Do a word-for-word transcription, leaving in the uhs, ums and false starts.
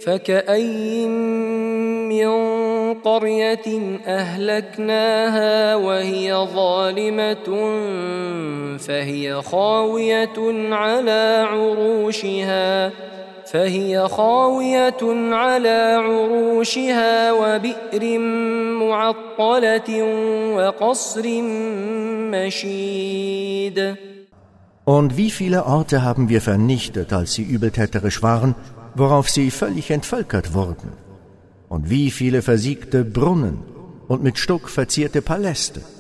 فكأين من قرية أهلكناها وهي ظالمة فهي خاوية على عروشها فهي خاوية على عروشها وبئر معطلة وقصر مشيد. Und wie viele Orte haben wir vernichtet, als sie übeltäterisch waren, worauf sie völlig entvölkert wurden? Und wie viele versiegte Brunnen und mit Stuck verzierte Paläste?